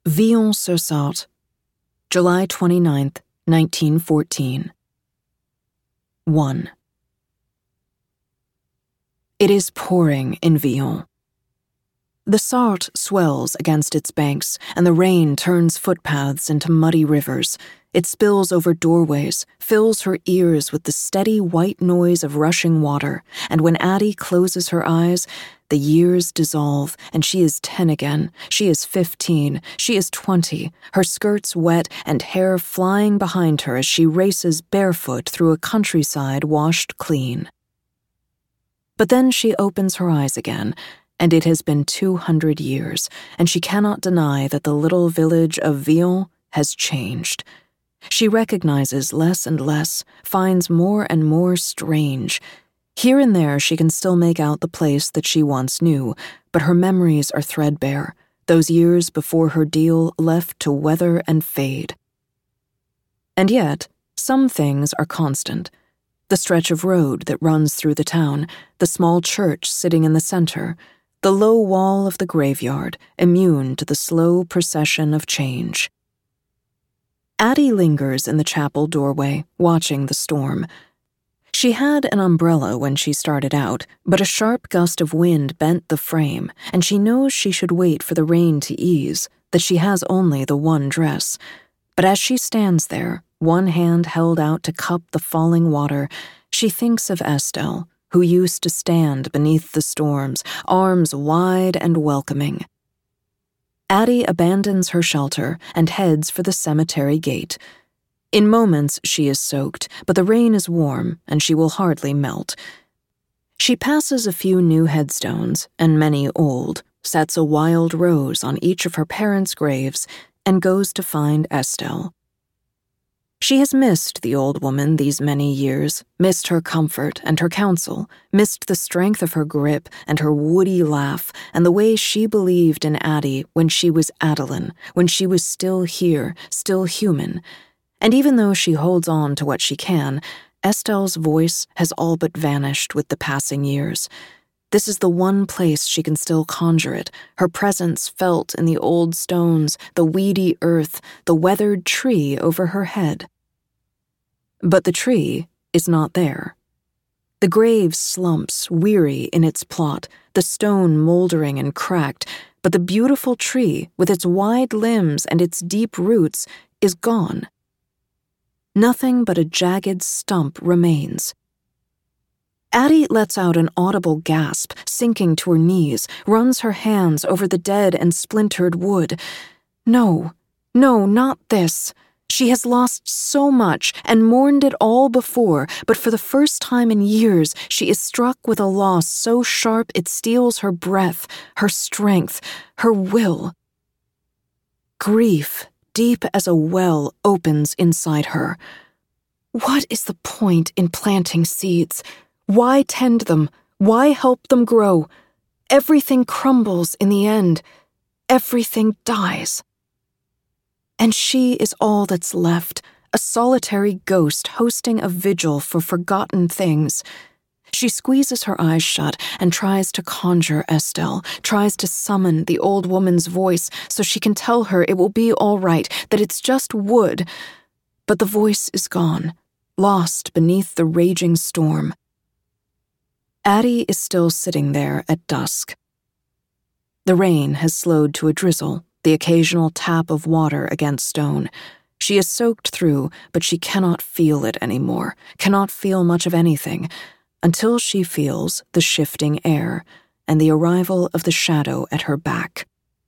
Villons-sur-Sarthe, July 29th, 1914. 1. It is pouring in Villons. The Sarthe swells against its banks, and the rain turns footpaths into muddy rivers. It spills over doorways, fills her ears with the steady white noise of rushing water, and when Addie closes her eyes, the years dissolve, and she is 10 again. She is 15. She is 20, her skirts wet and hair flying behind her as she races barefoot through a countryside washed clean. But then she opens her eyes again, and it has been 200 years, and she cannot deny that the little village of Villons has changed. She recognizes less and less, finds more and more strange. Here and there she can still make out the place that she once knew, but her memories are threadbare, those years before her deal left to weather and fade. And yet, some things are constant. The stretch of road that runs through the town, the small church sitting in the center, the low wall of the graveyard, immune to the slow procession of change. Addie lingers in the chapel doorway, watching the storm. She had an umbrella when she started out, but a sharp gust of wind bent the frame, and she knows she should wait for the rain to ease, that she has only the one dress. But as she stands there, one hand held out to cup the falling water, she thinks of Estelle, who used to stand beneath the storms, arms wide and welcoming. Addie abandons her shelter and heads for the cemetery gate. In moments she is soaked, but the rain is warm and she will hardly melt. She passes a few new headstones and many old, sets a wild rose on each of her parents' graves, and goes to find Estelle. She has missed the old woman these many years, missed her comfort and her counsel, missed the strength of her grip and her woody laugh and the way she believed in Addie when she was Adeline, when she was still here, still human. And even though she holds on to what she can, Estelle's voice has all but vanished with the passing years. This is the one place she can still conjure it, her presence felt in the old stones, the weedy earth, the weathered tree over her head. But the tree is not there. The grave slumps, weary in its plot, the stone moldering and cracked, but the beautiful tree, with its wide limbs and its deep roots, is gone. Nothing but a jagged stump remains. Addie lets out an audible gasp, sinking to her knees, runs her hands over the dead and splintered wood. No, not this. She has lost so much and mourned it all before, but for the first time in years she is struck with a loss so sharp it steals her breath, her strength, her will. Grief, deep as a well, opens inside her. What is the point in planting seeds? Why tend them? Why help them grow? Everything crumbles in the end. Everything dies. And she is all that's left, a solitary ghost hosting a vigil for forgotten things. She squeezes her eyes shut and tries to conjure Estelle, tries to summon the old woman's voice so she can tell her it will be all right, that it's just wood. But the voice is gone, lost beneath the raging storm. Addie is still sitting there at dusk. The rain has slowed to a drizzle, the occasional tap of water against stone. She is soaked through, but she cannot feel it anymore, cannot feel much of anything, until she feels the shifting air and the arrival of the shadow at her back.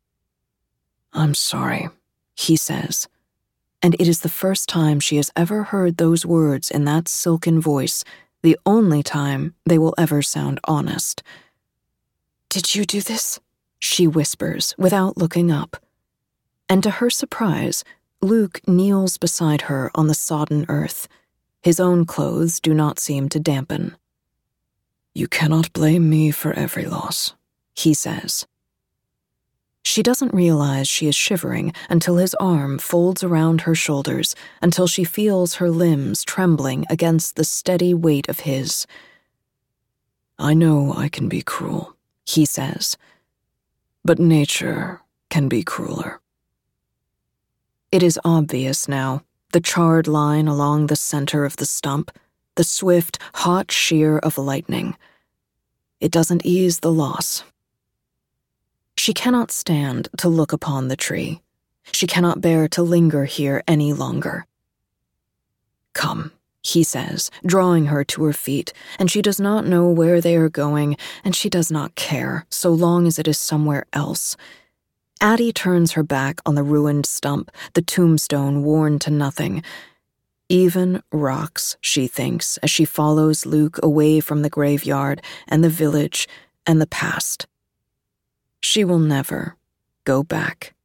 "I'm sorry," he says, and it is the first time she has ever heard those words in that silken voice, the only time they will ever sound honest. "Did you do this?" she whispers without looking up. And to her surprise, Luke kneels beside her on the sodden earth. His own clothes do not seem to dampen. "You cannot blame me for every loss," he says. She doesn't realize she is shivering until his arm folds around her shoulders, until she feels her limbs trembling against the steady weight of his. "I know I can be cruel," he says, "but nature can be crueler." It is obvious now, the charred line along the center of the stump, the swift, hot shear of lightning. It doesn't ease the loss. She cannot stand to look upon the tree. She cannot bear to linger here any longer. "Come," he says, drawing her to her feet, and she does not know where they are going, and she does not care, so long as it is somewhere else. Addie turns her back on the ruined stump, the tombstone worn to nothing. Even rocks, she thinks, as she follows Luke away from the graveyard and the village and the past. She will never go back.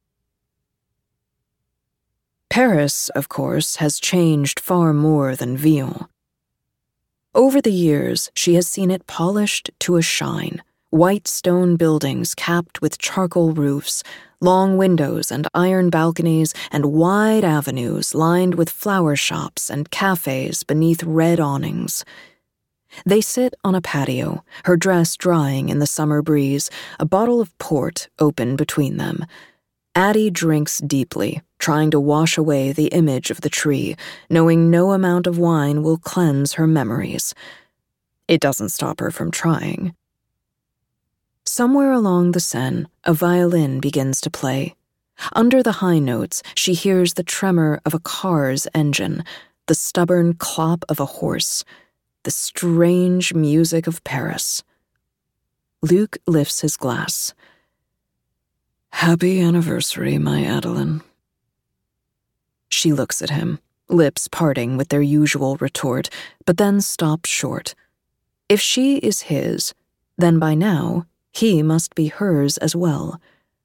Paris, of course, has changed far more than Villon. Over the years, she has seen it polished to a shine, white stone buildings capped with charcoal roofs, long windows and iron balconies, and wide avenues lined with flower shops and cafes beneath red awnings. They sit on a patio, her dress drying in the summer breeze, a bottle of port open between them. Addie drinks deeply, trying to wash away the image of the tree, knowing no amount of wine will cleanse her memories. It doesn't stop her from trying. Somewhere along the Seine, a violin begins to play. Under the high notes, she hears the tremor of a car's engine, the stubborn clop of a horse, the strange music of Paris. Luke lifts his glass. "Happy anniversary, my Adeline." She looks at him, lips parting with their usual retort, but then stops short. If she is his, then by now, he must be hers as well.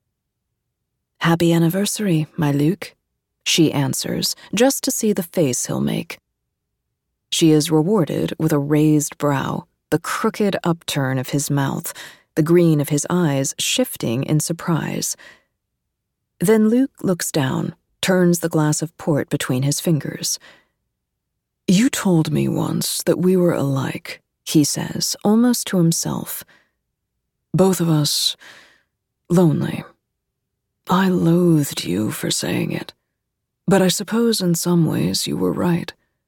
"Happy anniversary, my Luke," she answers, just to see the face he'll make. She is rewarded with a raised brow, the crooked upturn of his mouth, the green of his eyes shifting in surprise. Then Luke looks down, turns the glass of port between his fingers. "You told me once that we were alike," he says, almost to himself. "Both of us lonely. I loathed you for saying it, but I suppose in some ways you were right.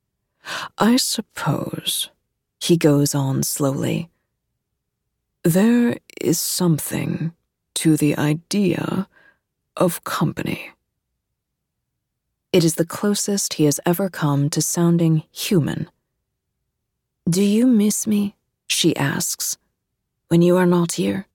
I suppose," he goes on slowly, "there is something to the idea of company." It is the closest he has ever come to sounding human. "Do you miss me?" she asks. "When you are not here?"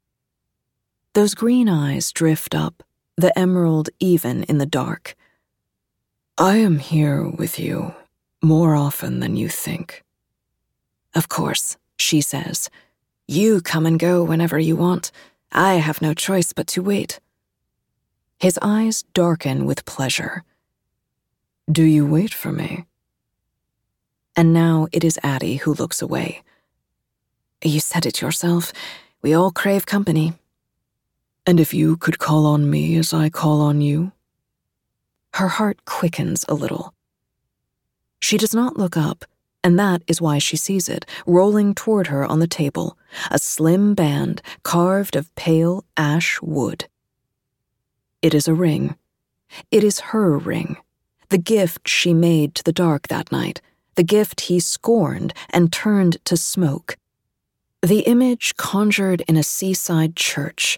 Those green eyes drift up, the emerald even in the dark. "I am here with you more often than you think." "Of course," she says. "You come and go whenever you want. I have no choice but to wait." His eyes darken with pleasure. "Do you wait for me?" And now it is Addie who looks away. "You said it yourself. We all crave company." "And if you could call on me as I call on you?" Her heart quickens a little. She does not look up, and that is why she sees it, rolling toward her on the table, a slim band carved of pale ash wood. It is a ring. It is her ring, the gift she made to the dark that night, the gift he scorned and turned to smoke. The image conjured in a seaside church.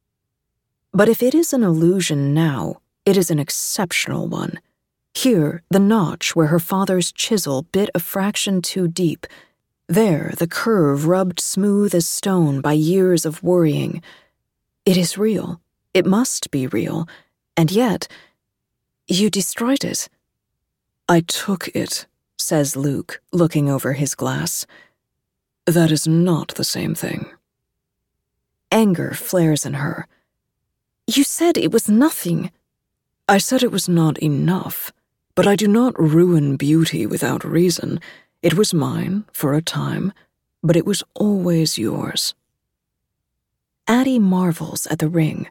But if it is an illusion now, it is an exceptional one. Here, the notch where her father's chisel bit a fraction too deep. There, the curve rubbed smooth as stone by years of worrying. It is real. It must be real. And yet, you destroyed it. "I took it," says Luke, looking over his glass. "That is not the same thing." Anger flares in her. "You said it was nothing." "I said it was not enough, but I do not ruin beauty without reason. It was mine for a time, but it was always yours." Addie marvels at the ring.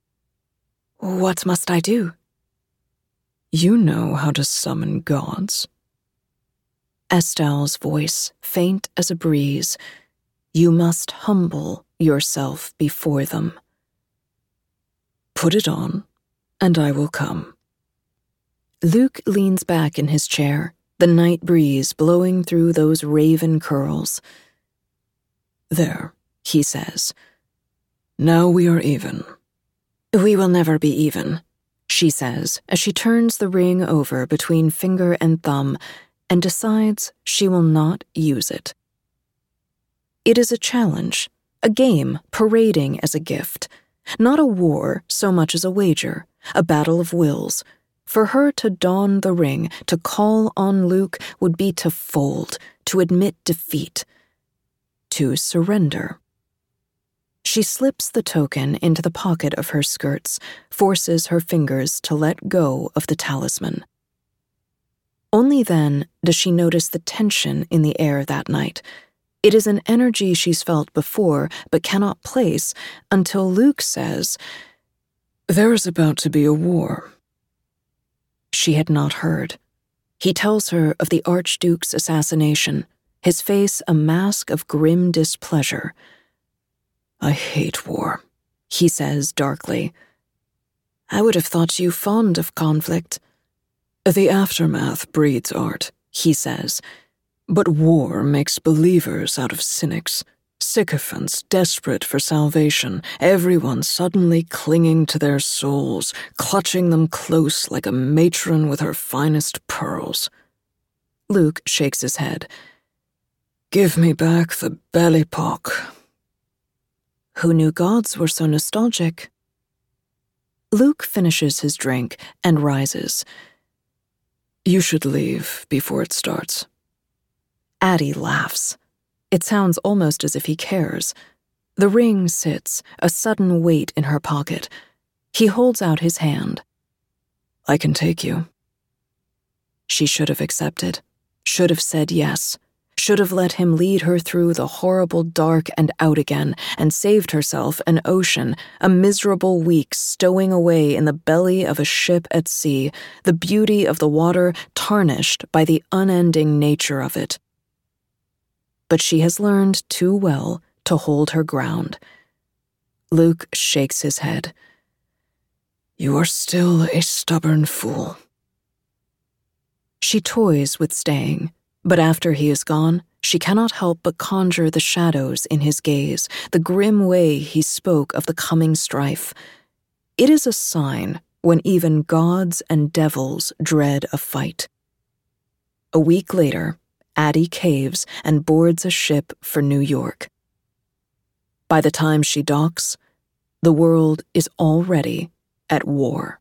"What must I do?" "You know how to summon gods." Estelle's voice, faint as a breeze. "You must humble yourself before them." "Put it on, and I will come." Luke leans back in his chair, the night breeze blowing through those raven curls. "There," he says. "Now we are even." "We will never be even," she says as she turns the ring over between finger and thumb and decides she will not use it. It is a challenge, a game parading as a gift, not a war so much as a wager, a battle of wills. For her to don the ring, to call on Luke, would be to fold, to admit defeat, to surrender. She slips the token into the pocket of her skirts, forces her fingers to let go of the talisman. Only then does she notice the tension in the air that night. It is an energy she's felt before but cannot place until Luke says, "There is about to be a war." She had not heard. He tells her of the Archduke's assassination, his face a mask of grim displeasure. "I hate war," he says darkly. "I would have thought you fond of conflict." "The aftermath breeds art," he says. "But war makes believers out of cynics, sycophants desperate for salvation, everyone suddenly clinging to their souls, clutching them close like a matron with her finest pearls." Luke shakes his head. "Give me back the Belle Epoque." Who knew gods were so nostalgic? Luke finishes his drink and rises. "You should leave before it starts." Addie laughs. It sounds almost as if he cares. The ring sits, a sudden weight in her pocket. He holds out his hand. "I can take you." She should have accepted, should have said yes, should have let him lead her through the horrible dark and out again, and saved herself an ocean, a miserable week stowing away in the belly of a ship at sea, the beauty of the water tarnished by the unending nature of it. But she has learned too well to hold her ground. Luke shakes his head. "You are still a stubborn fool." She toys with staying, but after he is gone, she cannot help but conjure the shadows in his gaze, the grim way he spoke of the coming strife. It is a sign when even gods and devils dread a fight. A week later, Addie caves and boards a ship for New York. By the time she docks, the world is already at war.